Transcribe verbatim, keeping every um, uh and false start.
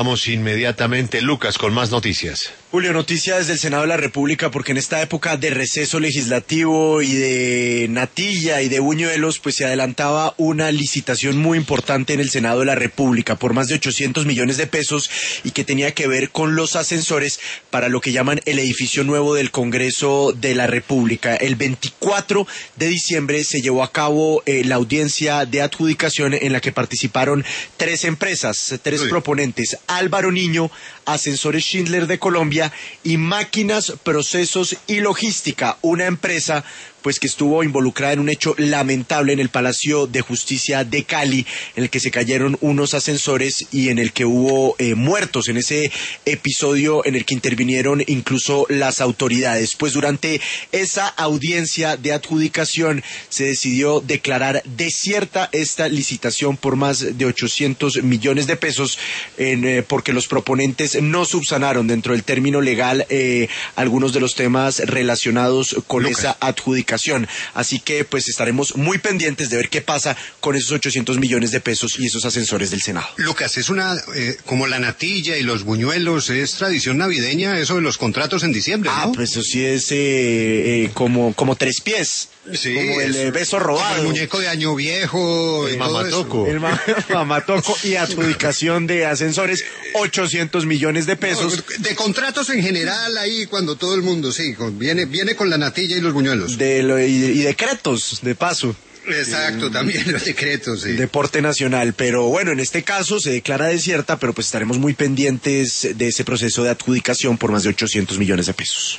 Vamos inmediatamente, Lucas, con más noticias. Julio, noticias desde el Senado de la República, porque en esta época de receso legislativo y de natilla y de buñuelos, pues se adelantaba una licitación muy importante en el Senado de la República por más de ochocientos millones de pesos y que tenía que ver con los ascensores para lo que llaman el edificio nuevo del Congreso de la República. El veinticuatro de diciembre se llevó a cabo eh, la audiencia de adjudicación en la que participaron tres empresas, tres Uy. proponentes: Álvaro Niño, Ascensores Schindler de Colombia y Máquinas, Procesos y Logística, una empresa pues que estuvo involucrada en un hecho lamentable en el Palacio de Justicia de Cali, en el que se cayeron unos ascensores y en el que hubo eh, muertos en ese episodio, en el que intervinieron incluso las autoridades. Pues durante esa audiencia de adjudicación se decidió declarar desierta esta licitación por más de ochocientos millones de pesos, en, eh, porque los proponentes no subsanaron dentro del término legal eh, algunos de los temas relacionados con Lucas. esa adjudicación. Así que pues estaremos muy pendientes de ver qué pasa con esos ochocientos millones de pesos y esos ascensores del Senado. Lucas, es una, eh, como la natilla y los buñuelos, es tradición navideña eso de los contratos en diciembre, ¿no? Ah, pues eso sí es eh, eh, como, como tres pies. Sí, como el eh, beso robado. Como el muñeco de Año Viejo. El y todo mamatoco. eso. El ma- mamatoco y adjudicación de ascensores, ochocientos millones de pesos. No, de contratos en general ahí cuando todo el mundo, sí, con- viene, viene con la natilla y los buñuelos. De lo, y, y decretos, de paso. Exacto, también los decretos, sí. Deporte nacional, pero bueno, en este caso se declara desierta, pero pues estaremos muy pendientes de ese proceso de adjudicación por más de ochocientos millones de pesos.